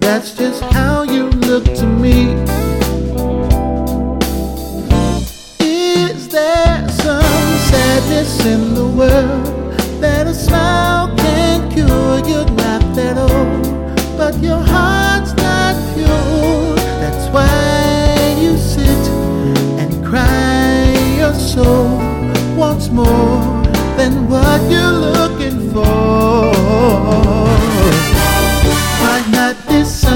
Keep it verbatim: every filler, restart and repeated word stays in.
That's just how you look to me. Is there some sadness in the world that a smile can't cure? You're not that old, but your heart's not pure. That's why you sit and cry your soul wants more than what you're looking for.